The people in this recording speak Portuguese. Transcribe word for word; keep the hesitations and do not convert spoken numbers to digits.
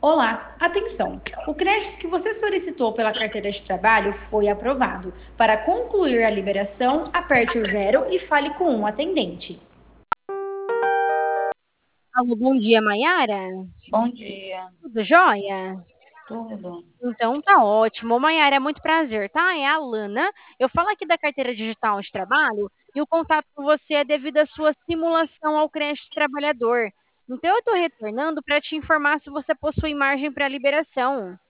Olá, atenção! O crédito que você solicitou pela carteira de trabalho foi aprovado. Para concluir a liberação, aperte o zero e fale com um atendente. Alô, bom dia, Maiara. Bom dia, Tudo jóia? tudo. Então tá ótimo. Maiara, é muito prazer, tá? É a Lana. Eu falo aqui da carteira digital de trabalho e o contato com você é devido à sua simulação ao crédito trabalhador. Então eu tô retornando para te informar se você possui margem para liberação.